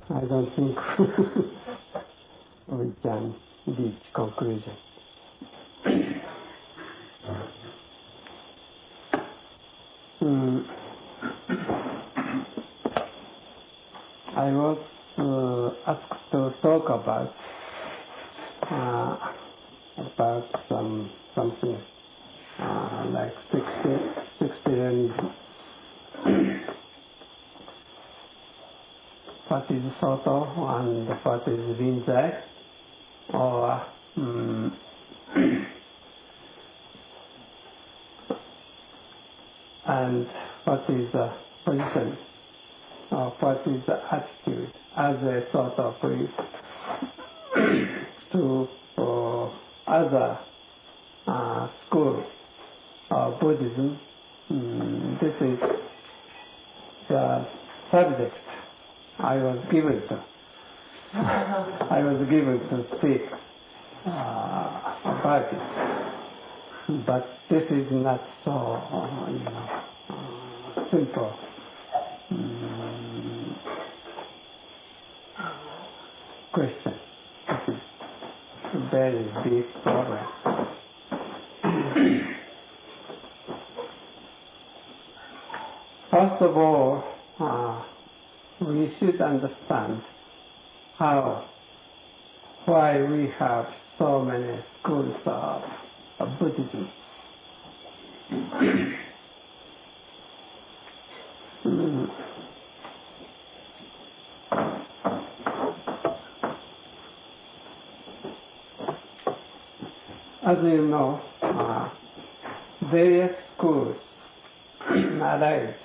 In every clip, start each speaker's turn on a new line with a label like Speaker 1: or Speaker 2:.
Speaker 1: I don't think we can reach conclusion. I was asked to talk about something like 60 what is Soto and what is Rinzai, or and what is the position, or what is the attitude as a sort of to other schools of Buddhism. This is the subject I was given to speak about it, but this is not so simple question. This is a very big problem. First of all, we should understand why we have so many schools of Buddhism. As you know, various schools arise,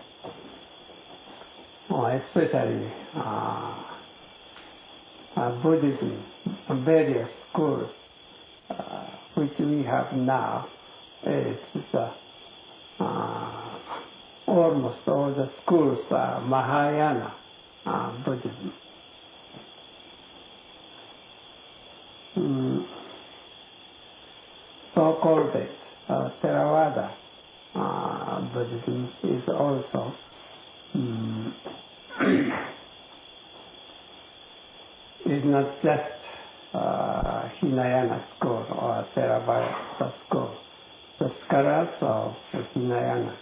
Speaker 1: especially Buddhism, various schools which we have now. It's almost all the schools are Mahayana Buddhism. So-called Theravada Buddhism is also is not just Hinayana school or Theravada school. The scholars of Hinayana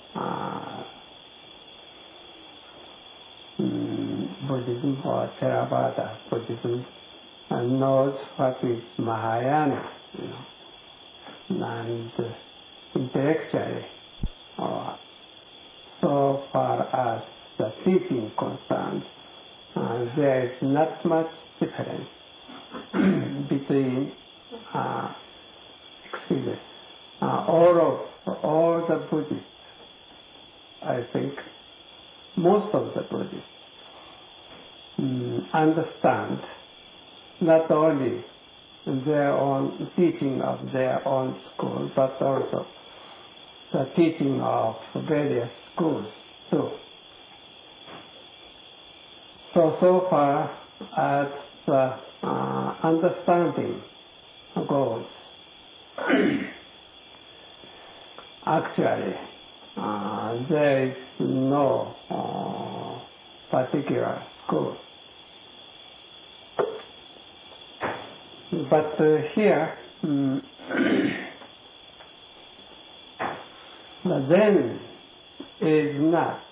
Speaker 1: Buddhism or Theravada Buddhism knows what is Mahayana, and intellectually, so far as the teaching concerned, there is not much difference between all the Buddhists. I think most of the Buddhists understand not only their own teaching of their own school, but also the teaching of various schools too. So far as the understanding goes, actually there is no particular school. But here, the Zen is not,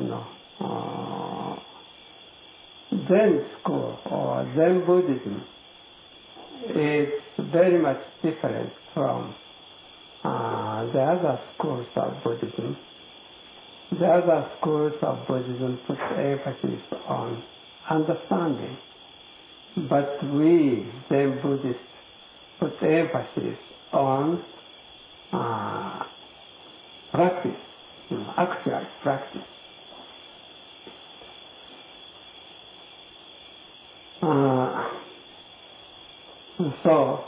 Speaker 1: Zen school or Zen Buddhism is very much different from the other schools of Buddhism. The other schools of Buddhism put emphasis on understanding, but we Zen Buddhists put emphasis on practice, actual practice. So,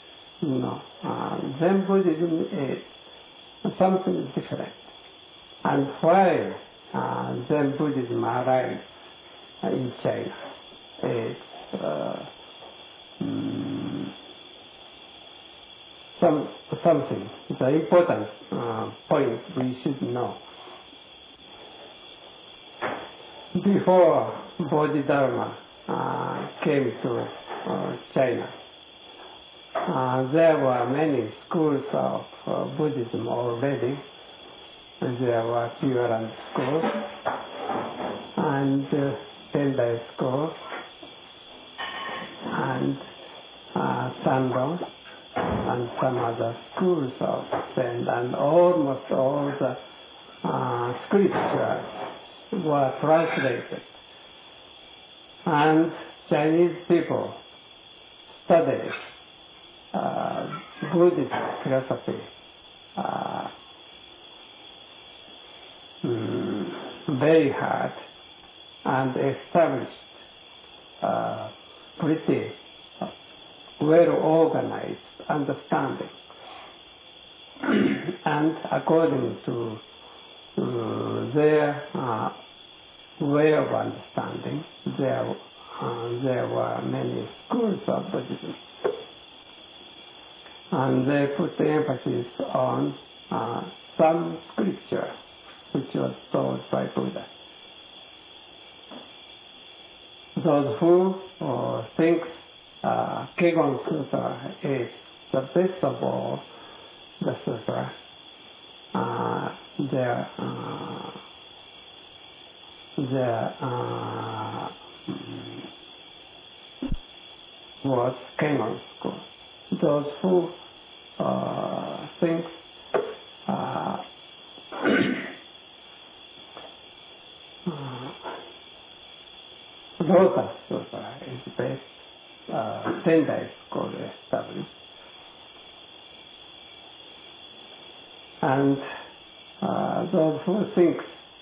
Speaker 1: Zen Buddhism is something different. And why Zen Buddhism arrived in China is something, the important point we should know. before Bodhidharma came to China, there were many schools of Buddhism already. There were Pure Land schools and Tendai school and Sandong and some other schools of Zen, and almost all the scriptures were translated. And Chinese people studied Buddhist philosophy very hard and established pretty well-organized understanding. And according to their way of understanding, there were many schools of Buddhism. And they put emphasis on some scripture which was taught by Buddha. Those who think Kegon Sutra is the best of all the sutra, their was Kegon school. Those who think Lotus Sutra is best, Tendai school established. And those who think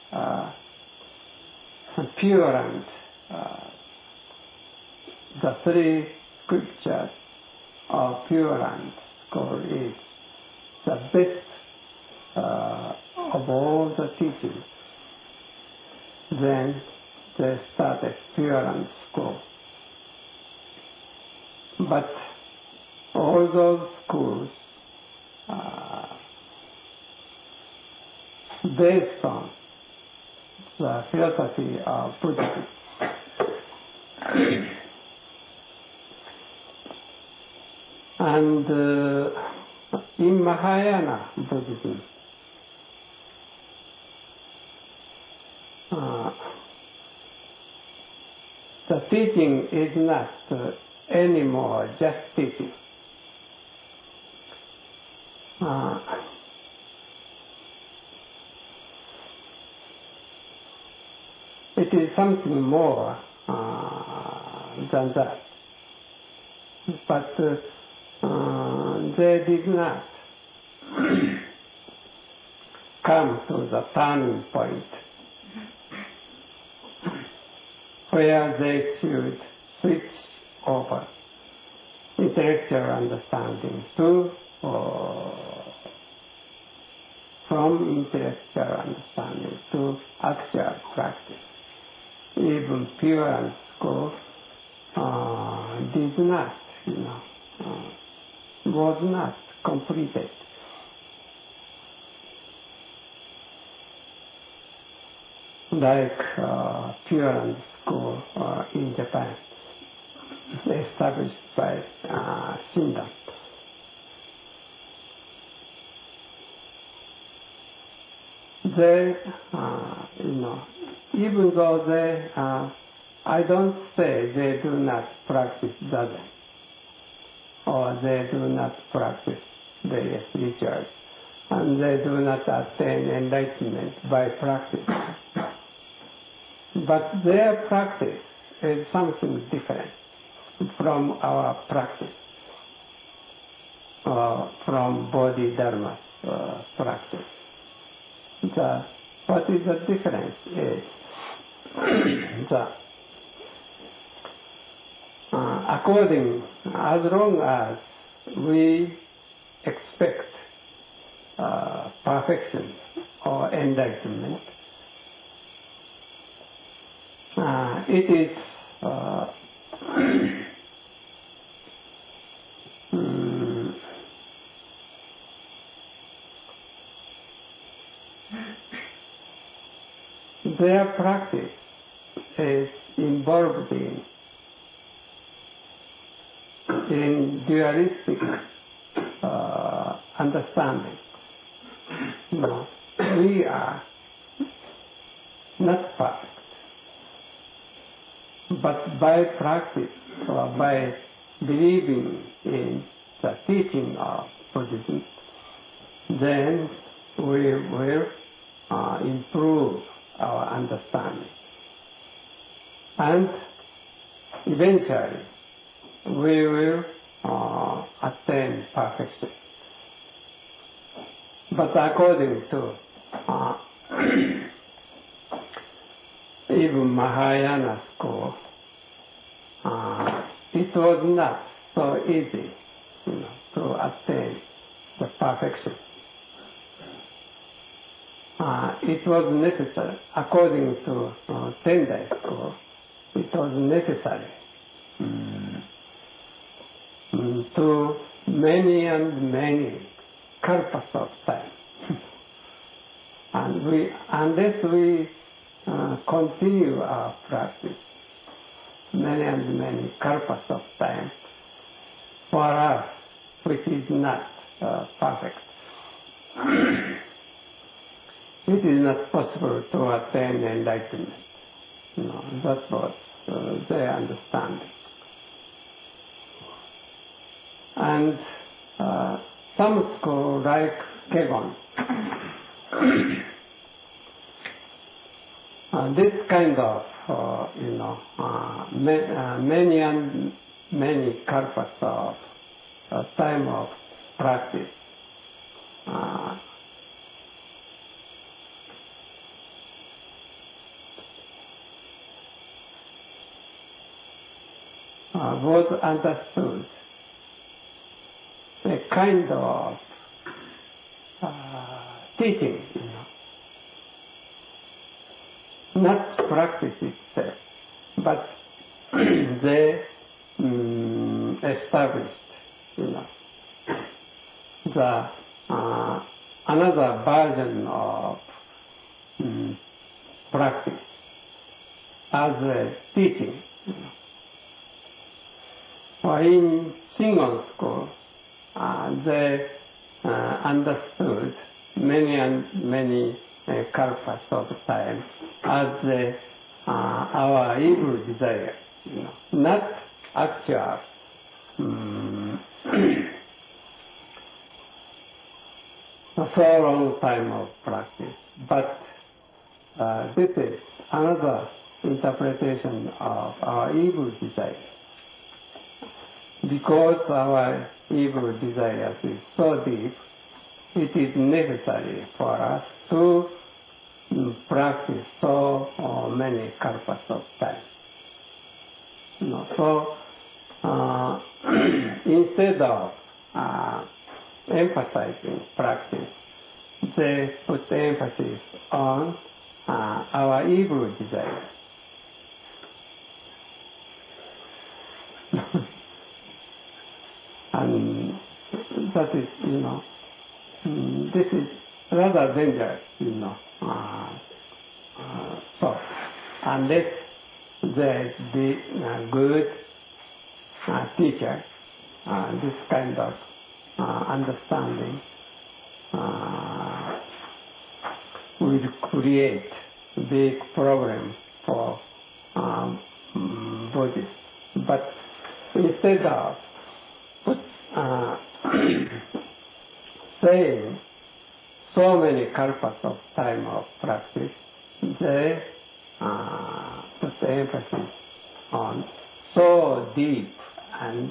Speaker 1: Pure Land, the three scriptures of Pure Land school is the best of all the teachings. Then they started Pure Land school. But all those schools based on the philosophy of Buddhism. And in Mahayana Buddhism, the teaching is not anymore just teaching. It is something more than that. But they did not come to the turning point where they should switch over intellectual understanding to from intellectual understanding to actual practice. Even Pure Land school did not, was not completed. Like Pure Land school in Japan, established by Shinran. They, even though they, I don't say they do not practice Zazen, or they do not practice various rituals, and they do not attain enlightenment by practice. But their practice is something different from our practice, from Bodhidharma's practice. What is the difference is as long as we expect perfection or enlightenment, it is their practice is involved in dualistic understanding. We are not perfect. But by practice or by believing in the teaching of Buddhism, then we will improve our understanding. And eventually, we will attain perfection. But according to even Mahayana school, it was not so easy, to attain the perfection. It was necessary, according to Tendai school, it was necessary to many and many kalpas of time. And unless we continue our practice, many and many kalpas of time, for us, which is not perfect, it is not possible to attain enlightenment. That was their understanding. And some school, like Kegon, this kind of, many and many kalpas of time of practice, was understood a kind of teaching, not practice itself, but they established, the another version of practice as a teaching. In Shingon school, they understood many and many kalpas of time as our evil desires, not actual so long time of practice, but this is another interpretation of our evil desires. Because our evil desires is so deep, it is necessary for us to practice so many kalpas of time. So instead of emphasizing practice, they put emphasis on our evil desires. And that is, this is rather dangerous, so unless there be a good teacher, this kind of understanding will create a big problem for Buddhists. But instead of saying so many kalpas of time of practice, they put the emphasis on so deep and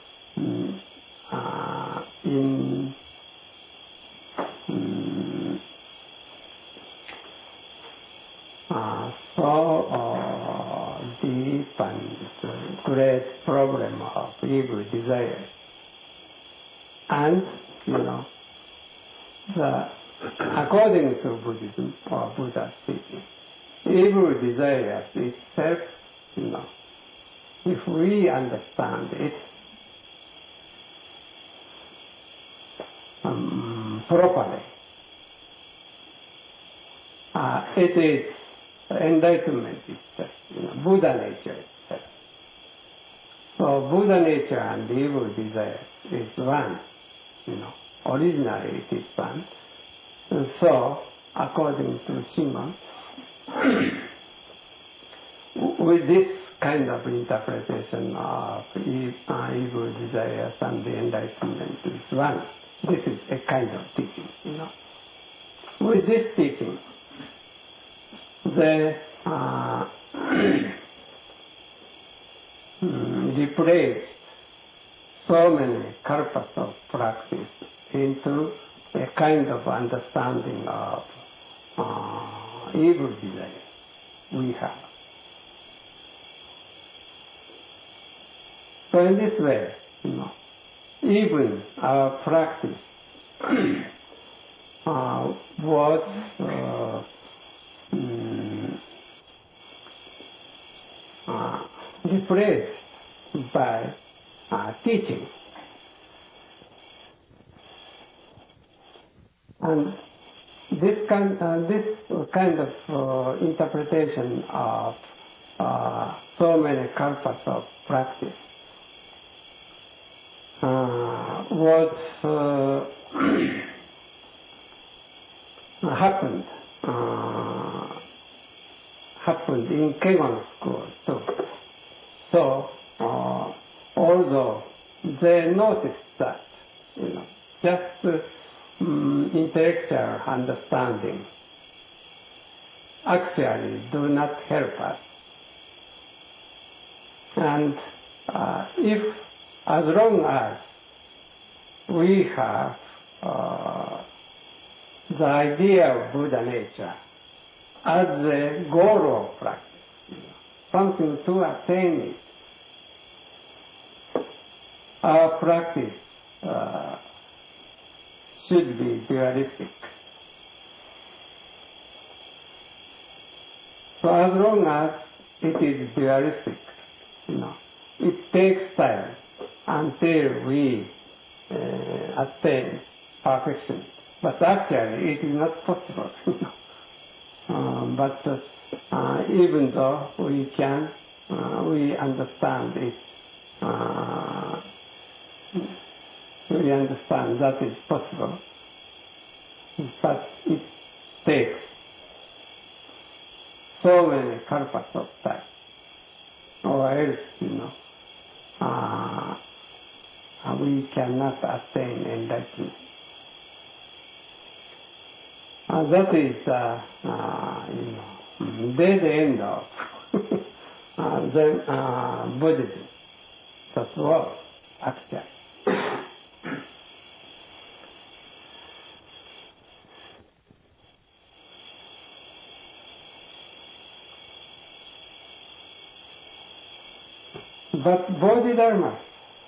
Speaker 1: so deep and great problem of evil desires. And, according to Buddhism or Buddha's teaching, evil desires itself, if we understand it properly, it is enlightenment itself, Buddha nature itself. So Buddha nature and evil desire is one, originally it is one. And so, according to Shimon, with this kind of interpretation of evil desires and the enlightenment is one. This is a kind of teaching, With this teaching, they replaced so many kalpas of practice into a kind of understanding of evil desire we have. So in this way, even our practice was replaced by teaching. And this kind of interpretation of so many kalpas of practice was happened in Kegon school too. So although they noticed that, just intellectual understanding actually do not help us. And if as long as we have the idea of Buddha nature as the goal of practice, something to attain it, our practice should be dualistic. So as long as it is dualistic, it takes time until we attain perfection. But actually, it is not possible. But even though we can, we understand it. We understand that is possible, but it takes so many kalpas of time, or else, we cannot attain enlightenment. That is, dead end of the Buddhism. That was actually. But Bodhidharmas,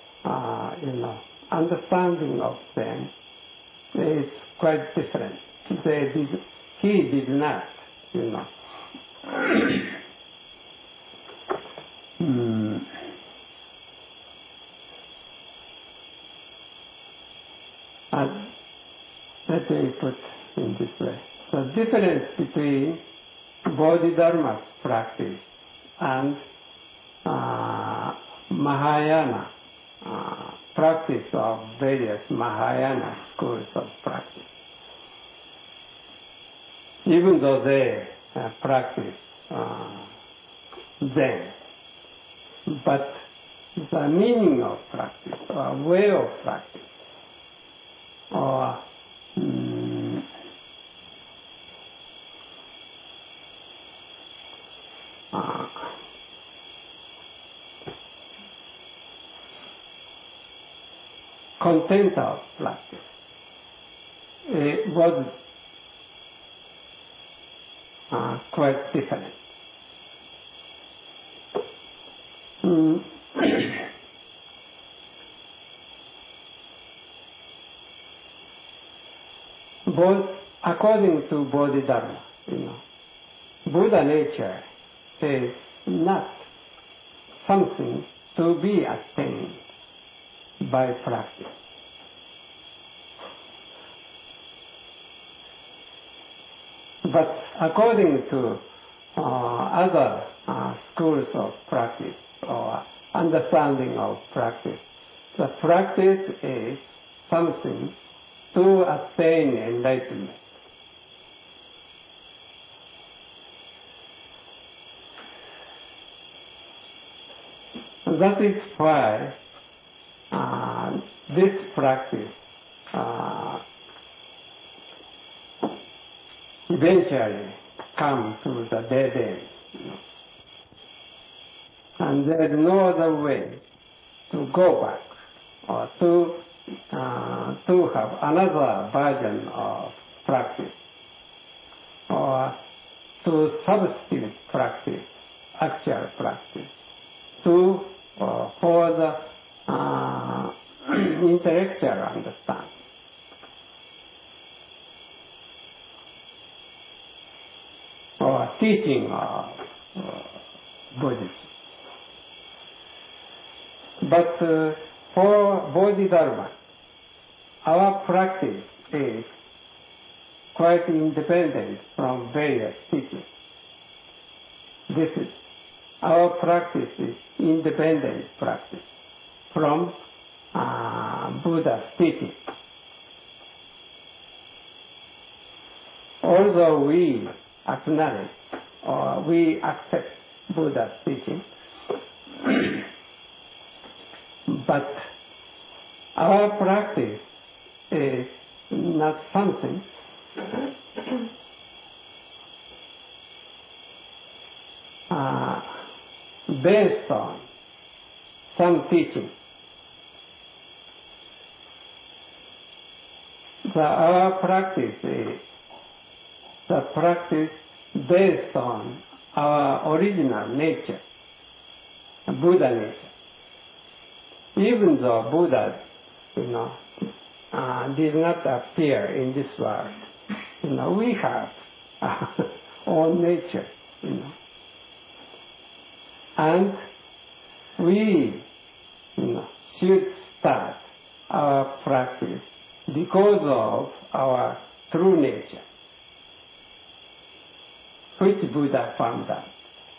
Speaker 1: understanding of them is quite different. He did not, let me put in this way. The difference between Bodhidharma's practice and Mahayana practice of various Mahayana schools of practice. Even though they practice Zen, but the meaning of practice, or way of practice, or content of practice was quite different. According to Bodhidharma, Buddha nature is not something to be attained by practice. But according to other schools of practice or understanding of practice. The practice is something to attain enlightenment. That is why this practice eventually comes to the dead end. And there is no other way to go back or to have another version of practice or to substitute practice, actual practice, for the intellectual understanding. Or teaching of Buddhism. But for Bodhidharma, our practice is quite independent from various teachings. Our practice is independent practice from Buddha's teaching. Although we acknowledge or we accept Buddha's teaching, but our practice is not something based on some teaching. Our practice is the practice based on our original nature, Buddha nature. Even though Buddha, did not appear in this world, we have our own nature, and we, should start our practice because of our true nature, which Buddha found out.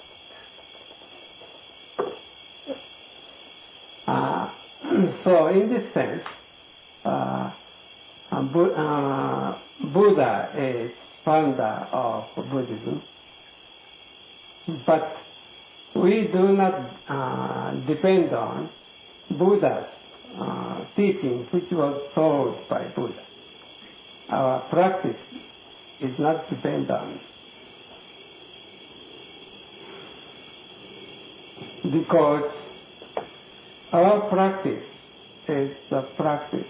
Speaker 1: So in this sense, Buddha is founder of Buddhism, but we do not depend on Buddha's teaching, which was taught by Buddha. Our practice is not dependent on it, because our practice is the practice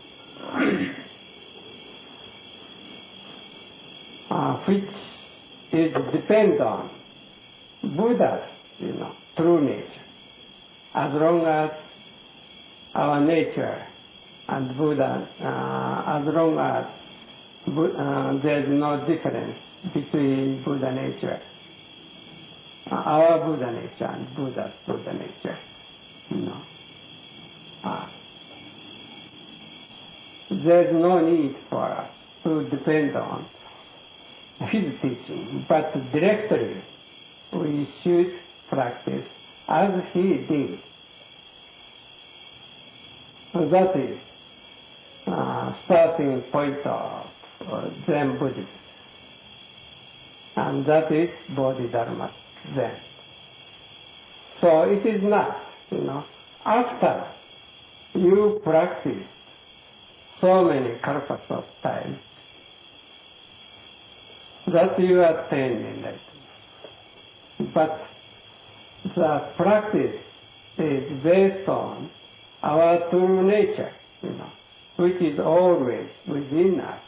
Speaker 1: which is dependent on Buddha's, true nature. As long as our nature and Buddha, as long as there is no difference between Buddha nature, our Buddha nature and Buddha's Buddha nature, there is no need for us to depend on his teaching, but directly we should practice as he did. That is starting point of Zen Buddhism, and that is Bodhidharma Zen. So it is not, after you practice so many kalpas of time, that you attain enlightenment. But the practice is based on our true nature, which is always within us.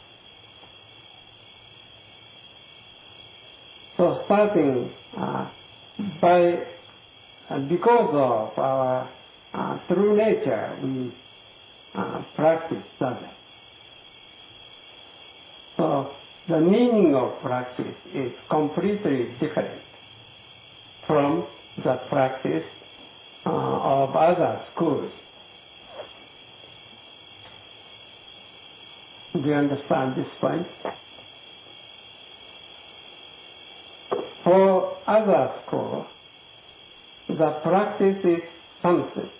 Speaker 1: So starting because of our true nature, we practice sadhana. So the meaning of practice is completely different from the practice of other schools. Do you understand this point? for other schools, the practice is something.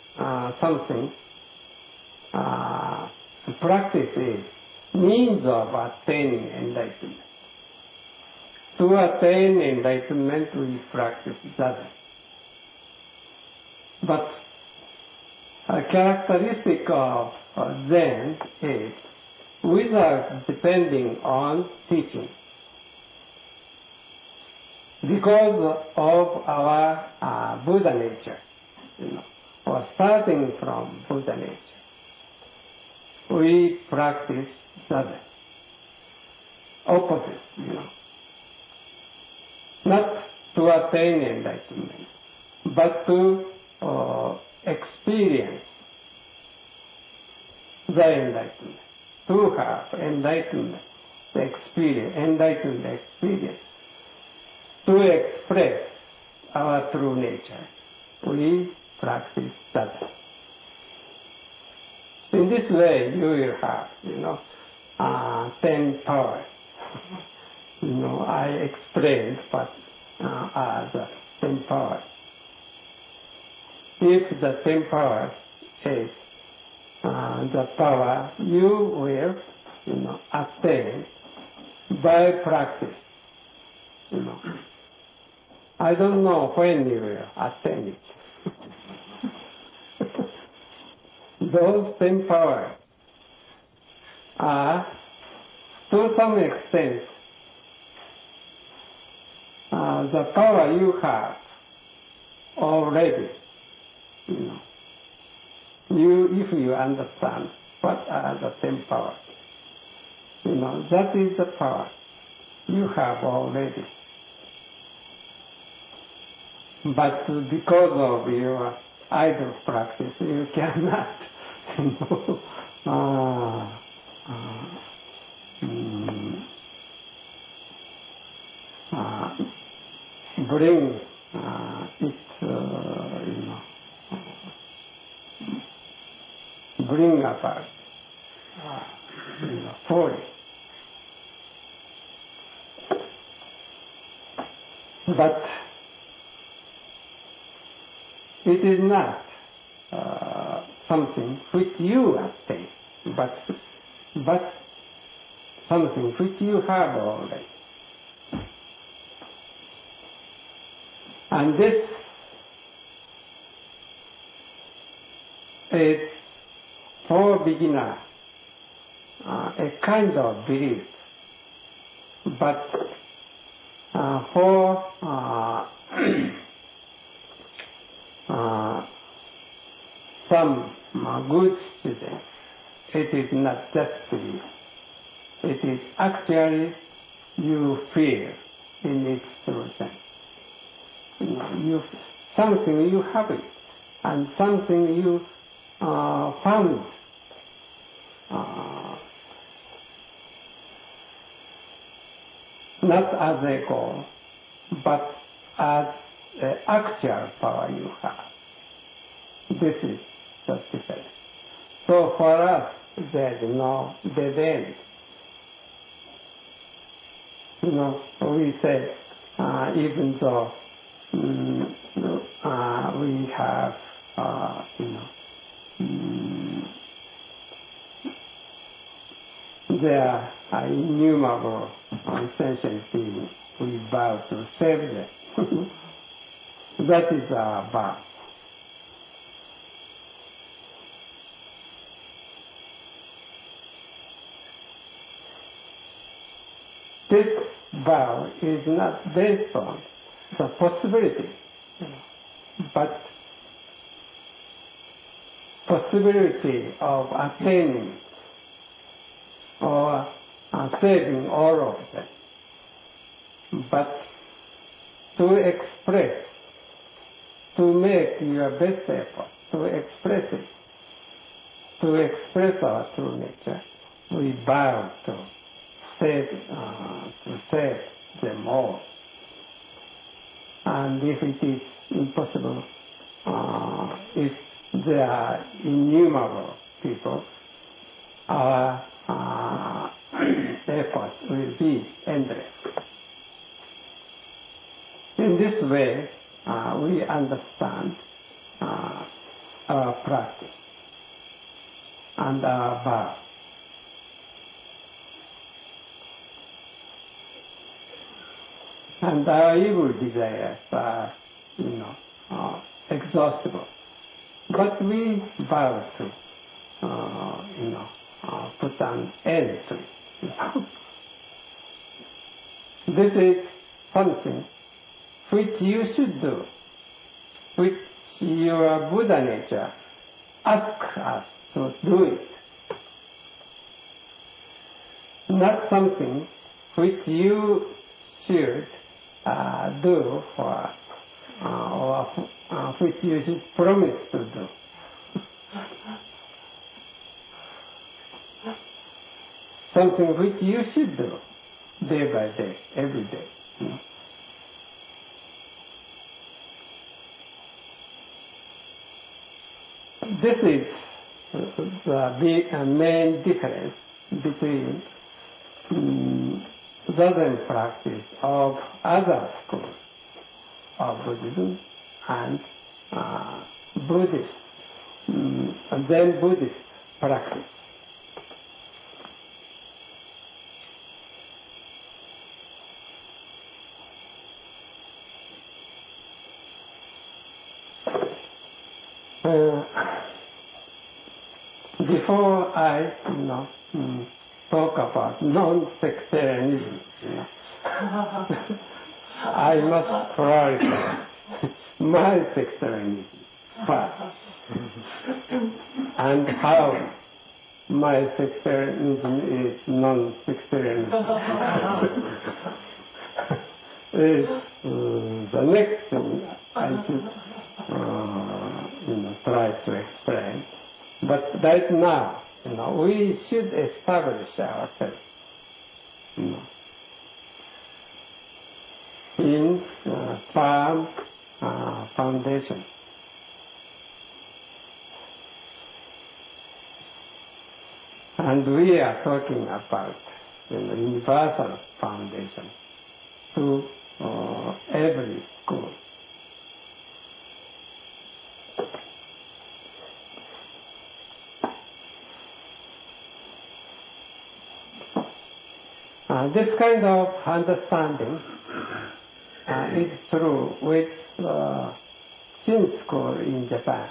Speaker 1: Practice is means of attaining enlightenment. To attain enlightenment, we practice that. But a characteristic of Zen is without depending on teaching. Because of our Buddha nature, or starting from Buddha nature, we practice that opposite, not to attain enlightenment, but to experience the enlightenment, to have enlightenment experience, to express our true nature. We practice that. In this way, you will have, 10 powers. I explained what are the 10 powers. If the 10 powers is the power you will, attain by practice, I don't know when you will attain it. Those 10 powers are, to some extent, the power you have already. If you understand what are the 10 powers, that is the power you have already. But because of your idle practice, you cannot, bring it, bring about fully. But it is not something which you attain, but something which you have already. And this is, for beginner, a kind of belief, but for some good students, it is not just belief. It is actually you feel in its true sense. Something you have it, and something you found. Not as a goal, but as an actual power you have. This is the difference. So for us, there is no dead end. We say, even though we have, there are innumerable sentient beings. We vow to save them. That is our vow. This vow is not based on the possibility, but possibility of attaining or saving all of them, but to express, to make your best effort, to express it, to express our true nature, we vow to save them all. And if it is impossible, if there are innumerable people, our effort will be endless. this way, we understand our practice and our birth. And our evil desires are, exhaustible. But we vow to, put an end to it. This is something which you should do, which your Buddha nature asks us to do it. Not something which you should do for, or which you should promise to do. Something which you should do day by day, every day. This is the main difference between Zazen practice of other schools of Buddhism and Buddhist, Zen Buddhist practice. Before I talk about non-sectarianism, I must clarify my sectarianism first, and how my sectarianism is non-sectarianism. Is the next thing I should try to explain. But right now, we should establish ourselves in firm foundation. And we are talking about universal foundation to every school. This kind of understanding is true with Shin school in Japan.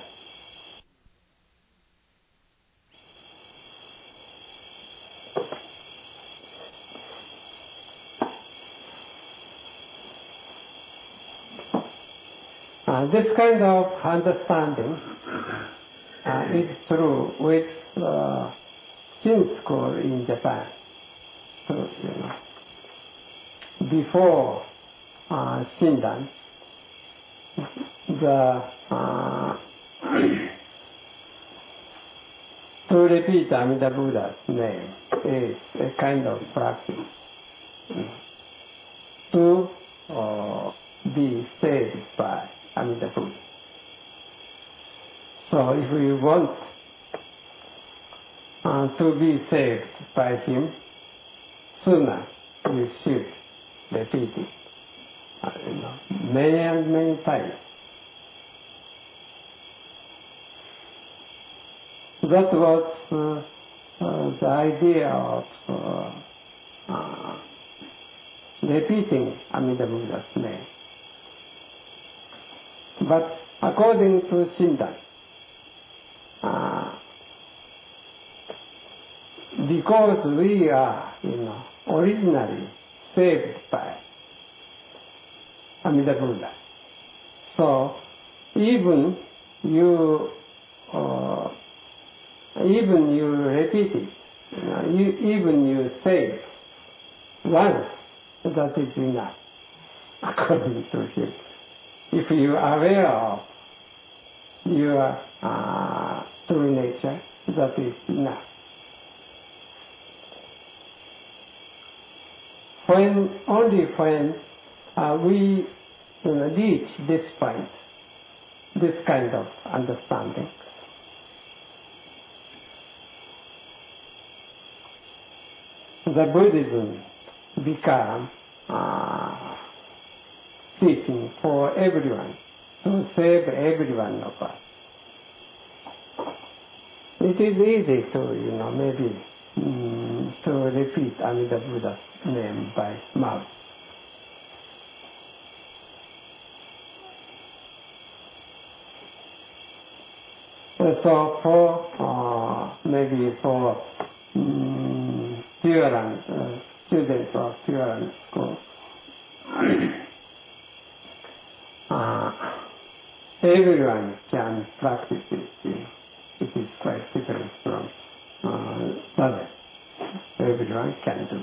Speaker 1: This kind of understanding is true with Shin school in Japan. So, before Shindan, to repeat Amida Buddha's name is a kind of practice. To be saved by Amida Buddha. So if we want to be saved by him, sooner we should repeat it, many and many times. That was the idea of repeating Amida Buddha's name. But according to Shindan, because we are, originally saved by Amida Buddha, so even you repeat it, even you say it once, that is enough, according to him. If you are aware of your true nature, that is enough. Only when we reach this point, this kind of understanding, the Buddhism become teaching teaching for everyone, to save every one of us. It is easy to, maybe to repeat Amida Buddha's name by mouth. So for maybe for Pure Land, students of Pure Land School, everyone can practice it. It is quite different from others. Everyone can do.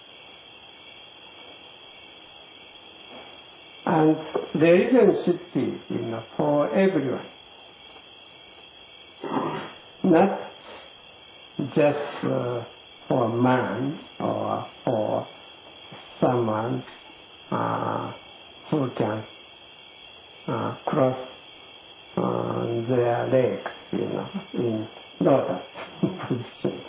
Speaker 1: And religion should be, for everyone. Not just for man or for someone who can cross their legs, in lotus position.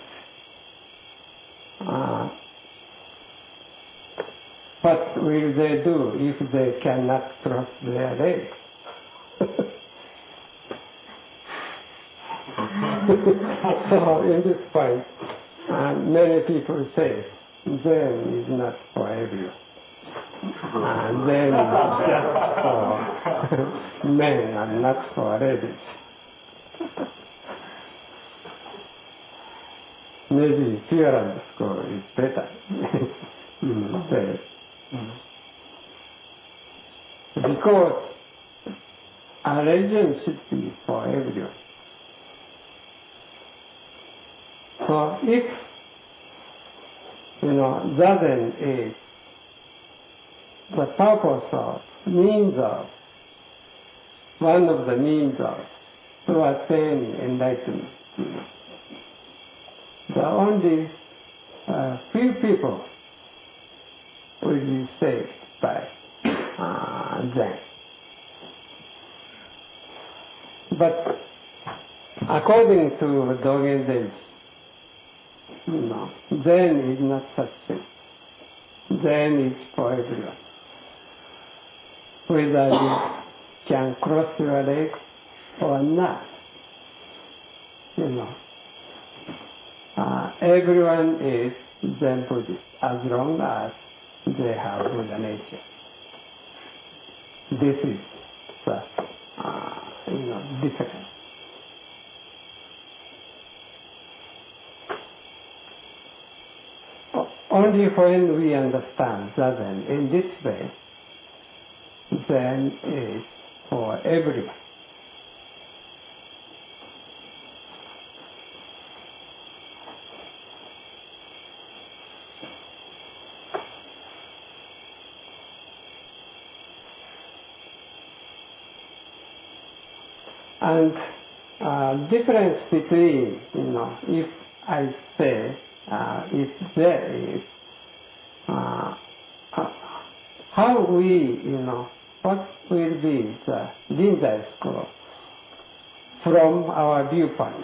Speaker 1: What will they do if they cannot cross their legs? So in this point, many people say Zen is not for everyone. Zen is just for men and not for ladies. Maybe Pure Land School is better. Because a religion should be for everyone. So if, Zazen is the purpose of, means of, one of the means of, to attain enlightenment, the only few people will be saved by Zen. But according to Dogen Zenji, Zen is not such thing. Zen is for everyone. Whether you can cross your legs or not, everyone is Zen Buddhist as long as they have Buddha nature. This is the difference. Only when we understand Zazen in this way, Zen is for everyone. And difference between, if I say, if there is, how we, what will be the Rinzai school from our viewpoint?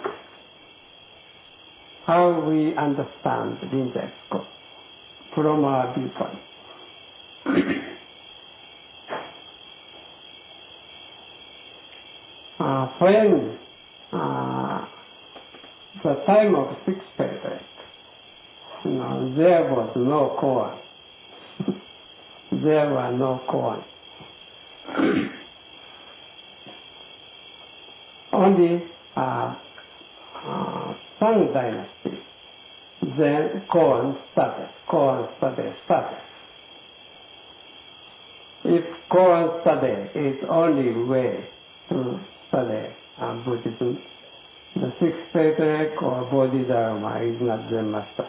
Speaker 1: How we understand Rinzai school from our viewpoint? When the time of Sixth Period, there was no koan. There were no koan. Only Sung Dynasty, then koan study started. If koan study is only way to study Buddhism, the Sixth Patriarch or Bodhidharma is not Zen master.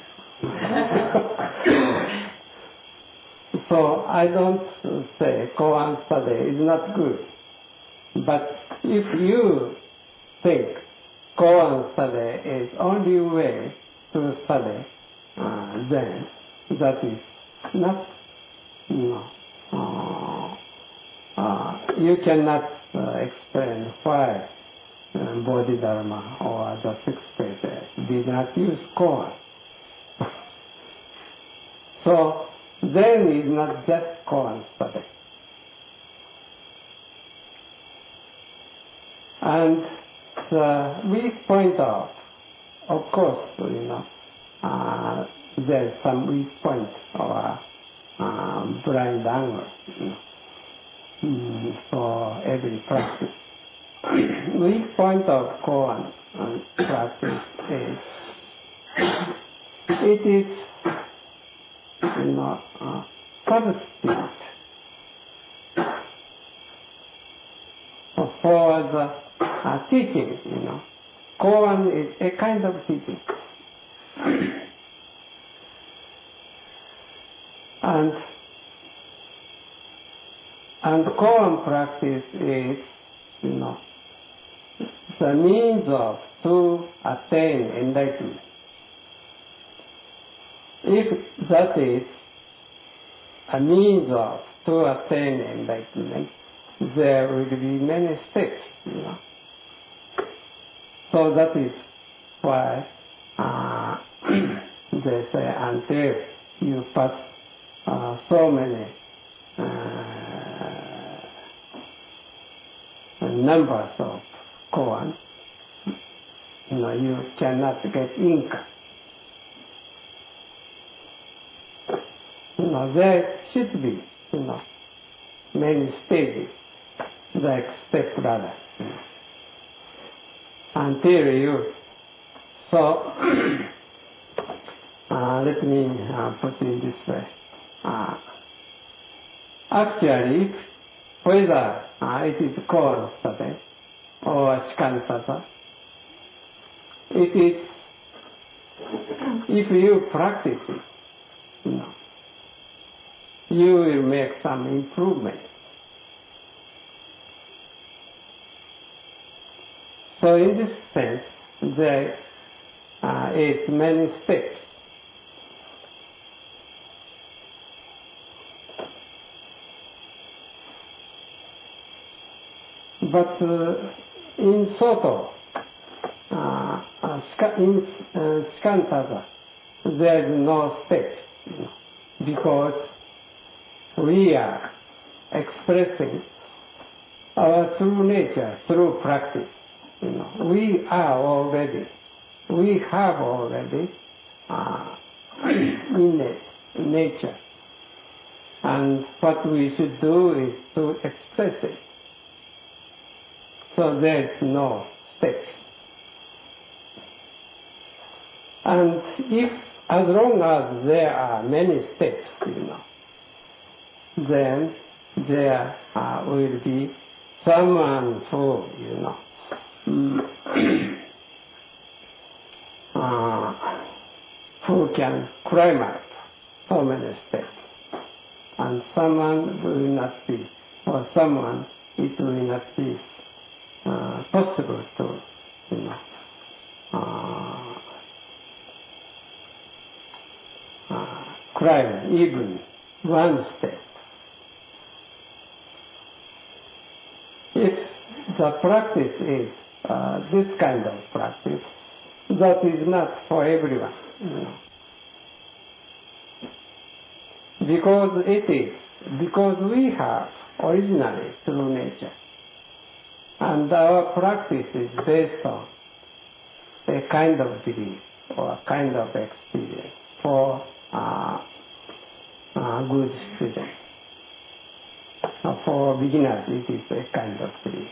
Speaker 1: So I don't say koan study is not good. But if you think koan study is only way to study Zen, that is not, you cannot explain why Bodhidharma or the Sixth Patriarch did not use koan. So Zen is not just koan study. And the weak point of course, there's some weak point or blind angle for every practice. Weak point of koan practice is it is substitute for the teaching. Koan is a kind of teaching. And koan practice is, the means of to attain enlightenment. If that is a means of to attain enlightenment, there will be many steps, So that is why they say until you pass so many numbers of koan, you cannot get ink. There should be, many stages, like step ladder, until you. So, let me put it this way. Actually, whether it is koan study or shikantata, it is, if you practice it, you will make some improvement. So in this sense, there is many steps. But in Soto, in Shikantata, there is no steps, because we are expressing our true nature through practice. We have already innate nature, and what we should do is to express it. So there is no steps. And if, as long as there are many steps, then there will be someone who, who can climb up so many steps. And someone will not be, or someone it will not be possible to, climb even one step. If the practice is this kind of practice, that is not for everyone. Because we have originally true nature. And our practice is based on a kind of belief or a kind of experience for good students. For beginners, it is a kind of belief.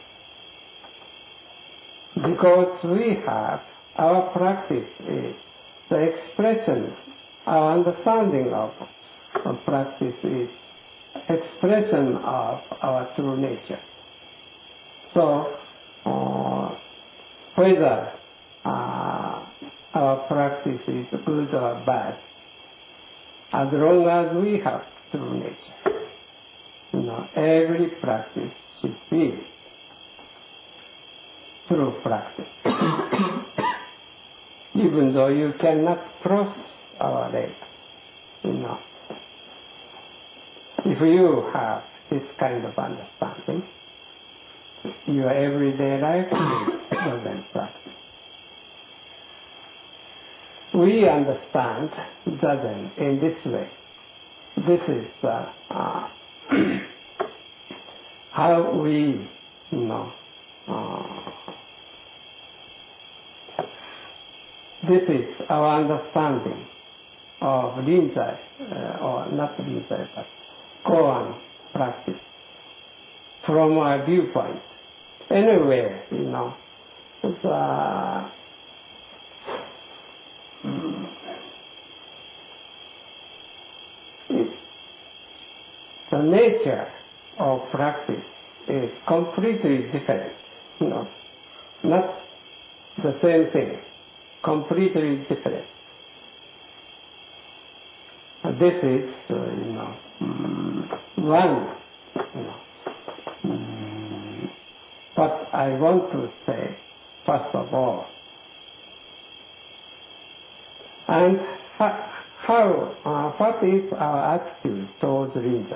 Speaker 1: Because we have, our practice is the expression, our understanding of practice is expression of our true nature. So, whether our practice is good or bad, as long as we have true nature, every practice should be true practice. Even though you cannot cross our legs, if you have this kind of understanding, your everyday life is Zazen practice. We understand Zazen in this way. This is how we, this is our understanding of Rinzai, or not Rinzai, but koan practice from our viewpoint. Anyway, the nature of practice is completely different. Not the same thing, completely different. This is, one, what I want to say, first of all. And what is our attitude towards Rinzai?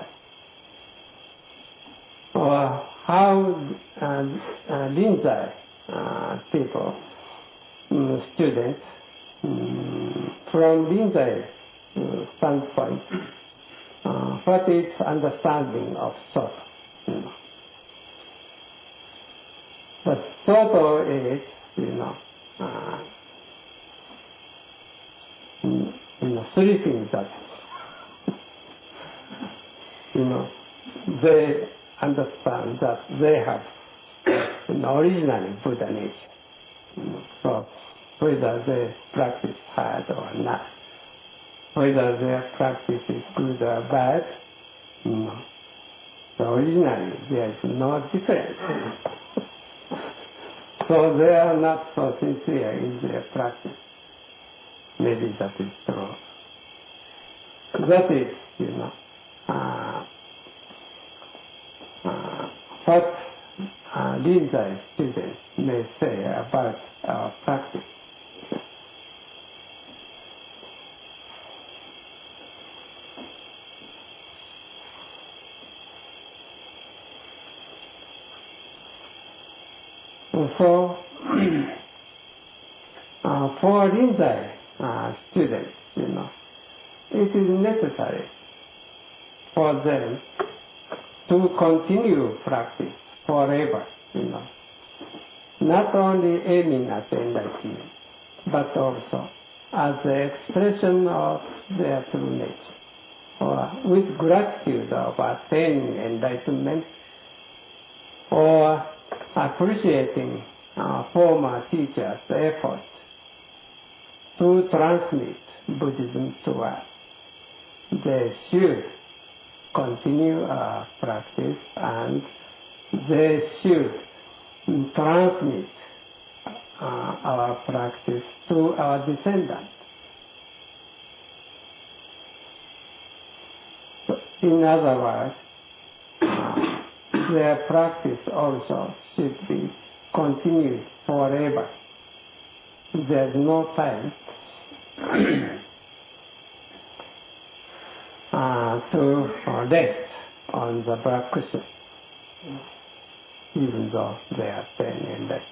Speaker 1: Or how Rinzai people, students, from Rinzai standpoint, what is understanding of Soto? But Soto is, three things that, they understand that they have originally Buddha nature. So whether they practice hard or not, whether their practice is good or bad, so originally there is no difference. So they are not so sincere in their practice. Maybe that is true. That is, what Rinzai students may say about our practice. So, for Rinzai students, it is necessary for them to continue practice forever, not only aiming at enlightenment, but also as the expression of their true nature, or with gratitude of attaining enlightenment, or appreciating former teachers' efforts to transmit Buddhism to us. They should continue our practice, and they should transmit our practice to our descendants. In other words, their practice also should be continued forever. There's no time to rest on the black cushion, even though they are staying in that.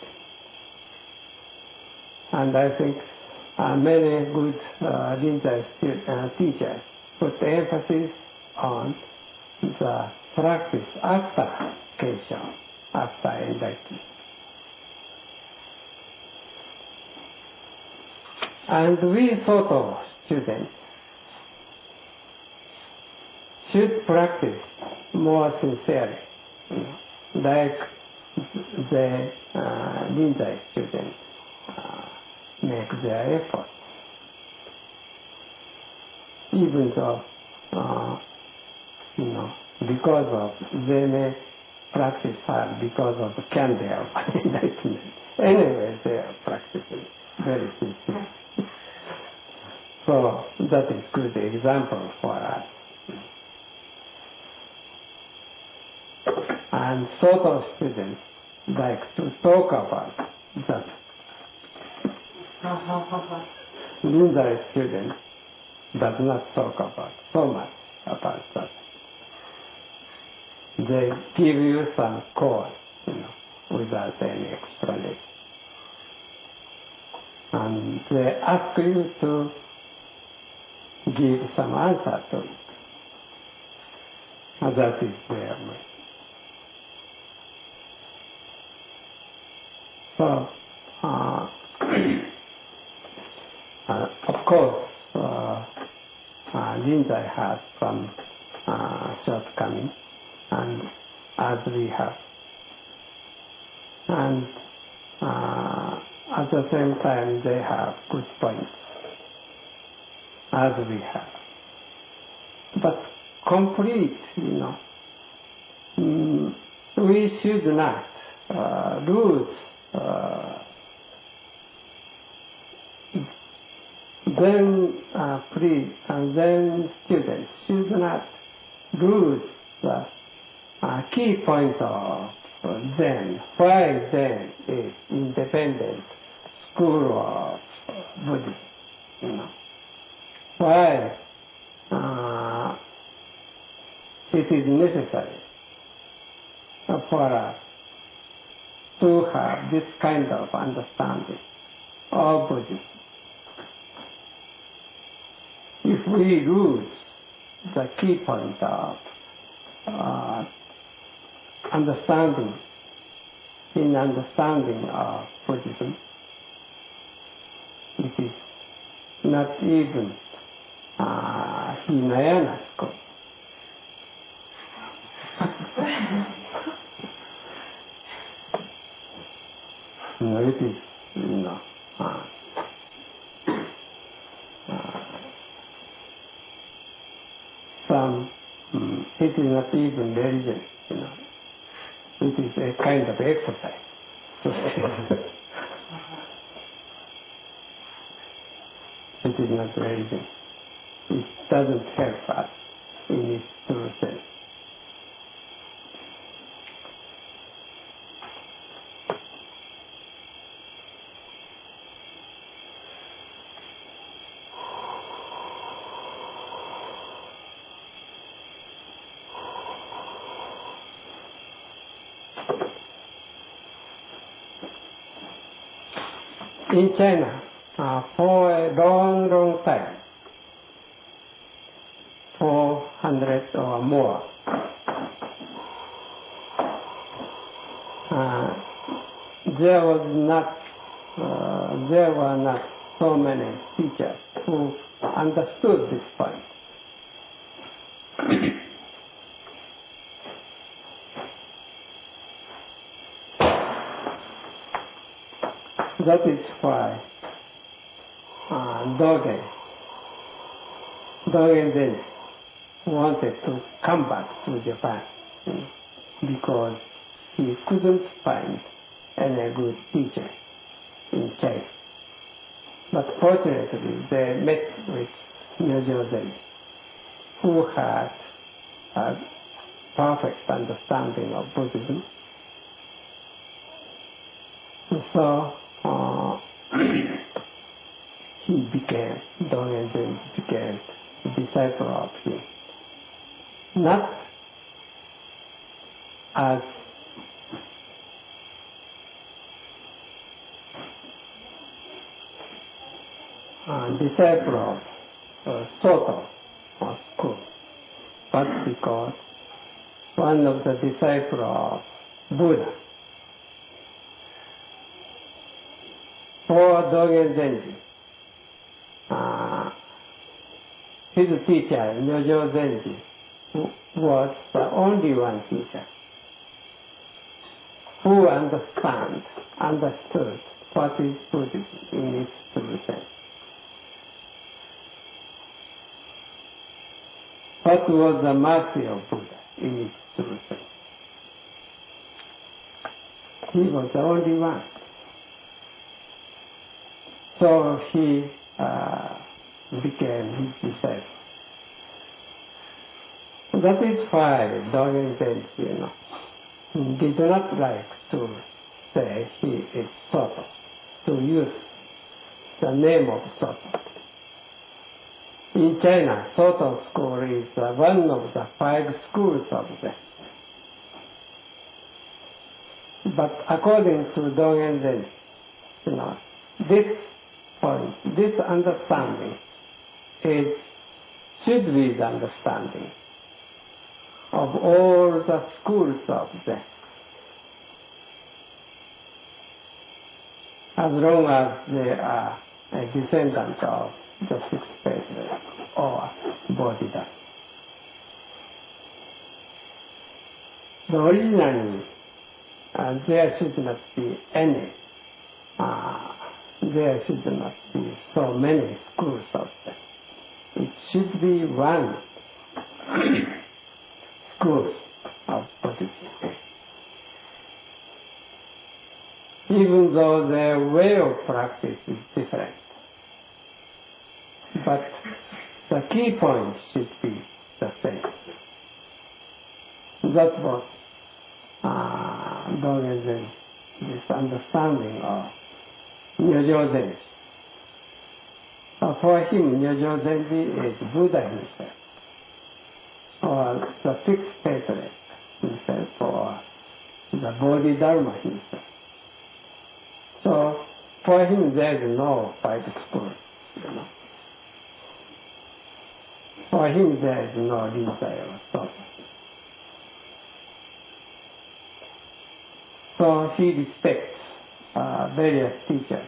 Speaker 1: And I think many good Rinzai teachers put emphasis on the practice after Keisho, after enlightenment. And we Soto students should practice more sincerely, like the Rinzai students make their effort, even though because of they may practice hard because of the candor of enlightenment. Anyway, they are practicing very sincerely. So that is good example for us. And Soto students like to talk about that. Rinzai students does not talk about so much about that. They give you some cause, without any explanation. And they ask you to give some answer to it. And that is their way. So, Shinzai has some shortcomings, and as we have. And at the same time, they have good points, as we have. But complete, we should not lose then students should not lose the key point of Zen. Why Zen is independent school of Buddhism. Why it is necessary for us to have this kind of understanding of Buddhism. If we lose the key point of understanding of Buddhism, it is not even Hinayana school. It is, it is not even religion, It is a kind of exercise. It is not religion. It doesn't help us in its true sense. In China, for a long, long time, 400 or more, there were not so many teachers who understood this point. That is why Dogen Zenji wanted to come back to Japan because he couldn't find any good teacher in China. But fortunately, they met with Nyojo Zenji, who had a perfect understanding of Buddhism. So Dogen Zenji became a disciple of him. Not as a disciple of Soto or school, but because one of the disciples of Buddha. For Dogen Zenji, his teacher, Nyojo Zenji, was the only one teacher who understood what is Buddhism in its true sense. What was the mercy of Buddha in its true sense? He was the only one. So he became his disciple. That is why Dogen Zenji, did not like to say he is Soto, to use the name of Soto. In China, Soto school is one of the 5 schools of Zen. But according to Dogen Zenji, this understanding should be the understanding of all the schools of Zen. As long as they are a descendant of the fixed faith or Bodhidharma. So originally, there should not be any, there should not be so many schools of them. It should be one school of Buddhism. Even though their way of practice is different. But the key point should be the same. That was Dogen this understanding of Nyojo Zenji. For him, Nyojo Zenji is Buddha himself, or the fixed patriarch himself, or the Bodhidharma himself. So, for him, there is no private school, For him, there is no Rinzai or Soto. So he respects various teachers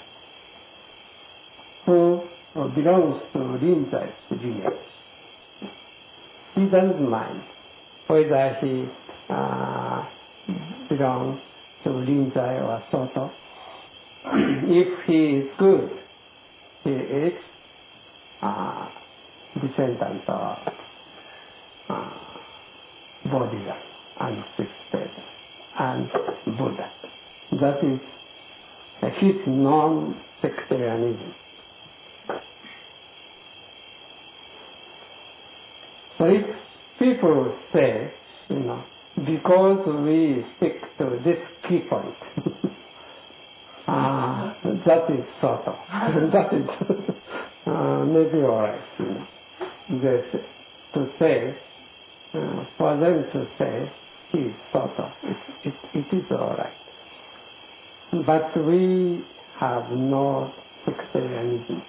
Speaker 1: who belongs to Rinzai's lineage. He doesn't mind whether he belongs to Rinzai or Soto. If he is good, he is descendant of Bodhidharma and Sixth Path and Buddha. That is his non-sectarianism. So if people say, because we stick to this key point, that is Soto. That is maybe alright. To say, for them to say, he is Soto, it is alright. But we have no sectarianism.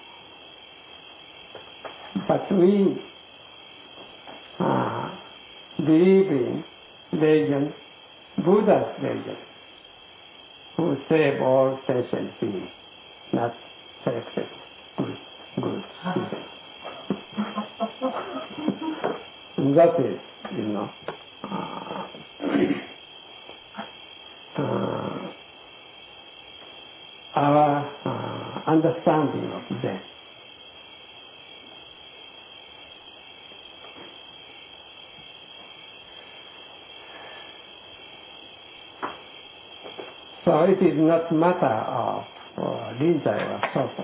Speaker 1: But we believe in religion, Buddha's religion, who save all sentient beings, not selected good people. That is, our understanding of Zen. So it is not matter of Rinzai or Soto,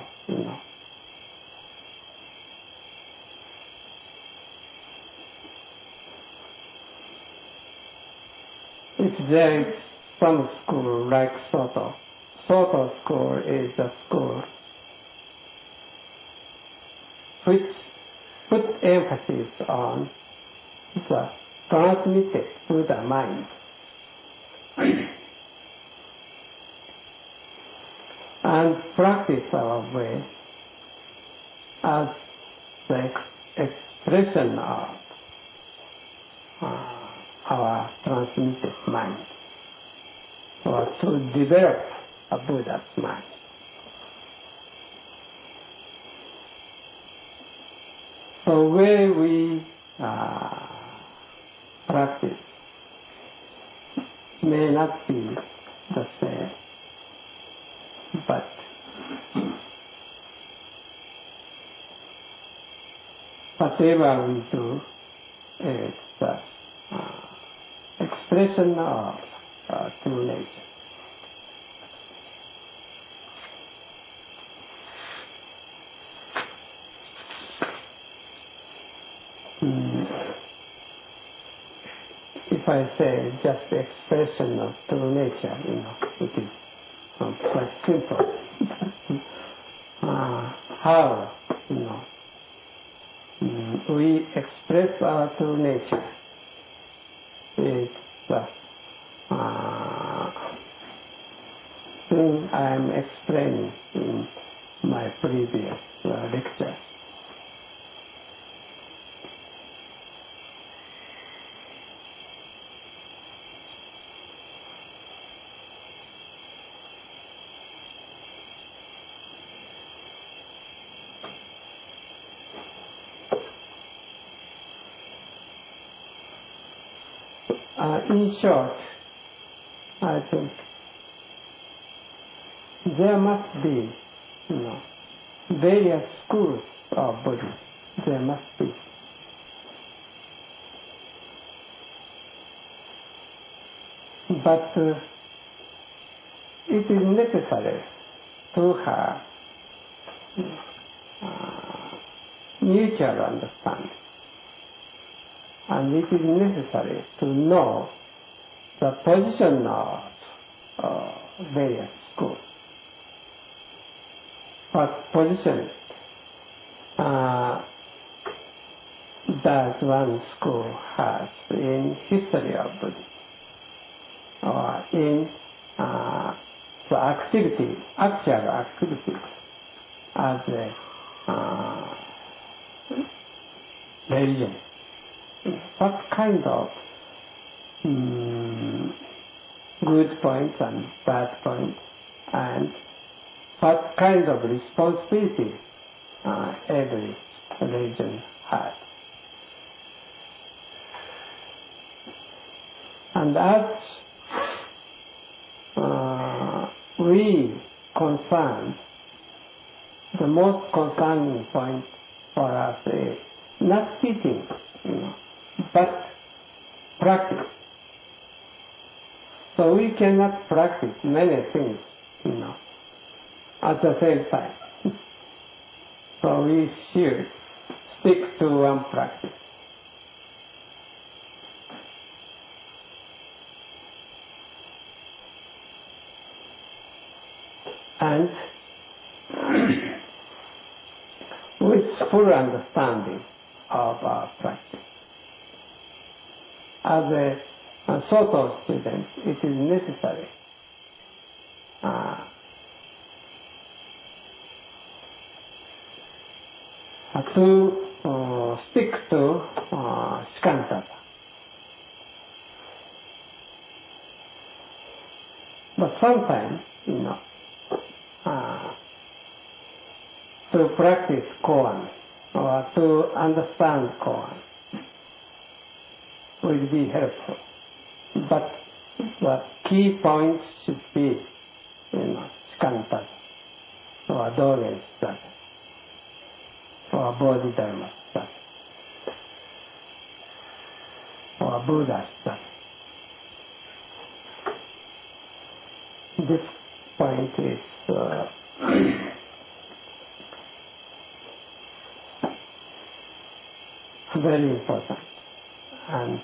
Speaker 1: If there is some school like Soto school is a school which put emphasis on the transmitted Buddha mind. And practice our way as the expression of our transmitted mind, or to develop a Buddha's mind. So where we practice may not be the same, but whatever we do is the expression of true nature. If I say just the expression of true nature, it is quite simple. How, we express our true nature is the thing I am explaining in my previous lecture. in short, I think there must be, various schools of Buddhism. There must be. But it is necessary to have mutual understanding. And it is necessary to know the position of various schools. What position does one school have in history of Buddhism, or in the activity, actual activity as a religion? What kind of good points and bad points, and what kind of responsibility every religion has? And as we concerned, the most concerning point for us is not teaching, but practice. So we cannot practice many things, at the same time. So we should stick to one practice. And with full understanding of our practice. As a Soto student, it is necessary to stick to Shikantaza. But sometimes, to practice koan or to understand koan will be helpful. But the key point should be, Shikantaza, or Dogen study, or Bodhidharma study, or Buddha study. This point is very important, and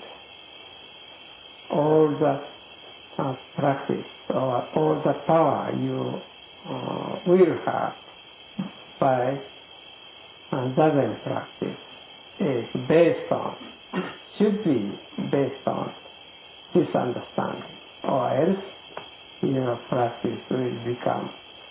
Speaker 1: all the practice or all the power you will have by Zazen practice is should be based on this understanding, or else your practice will become,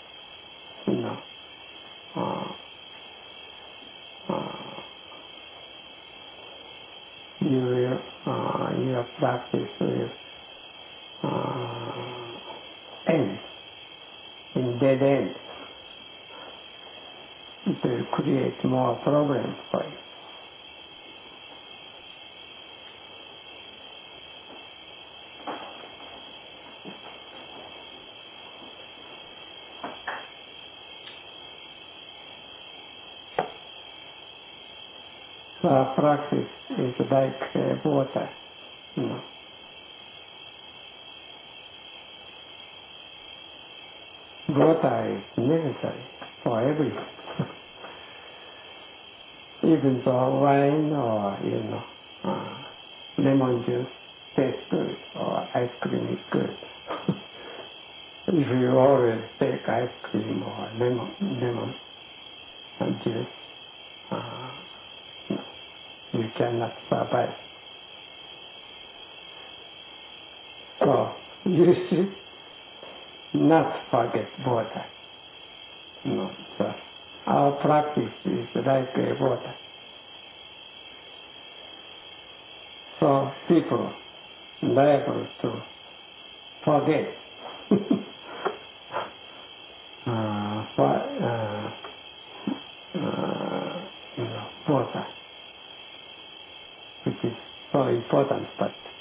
Speaker 1: your practice will end in dead end. It will create more problems for you. So practice is like water, Water is necessary for everything. Even though wine or, lemon juice tastes good, or ice cream is good. If you always take ice cream or lemon juice, you cannot survive. So you should not forget water. So our practice is like water. So people liable to forget water, which is so important, but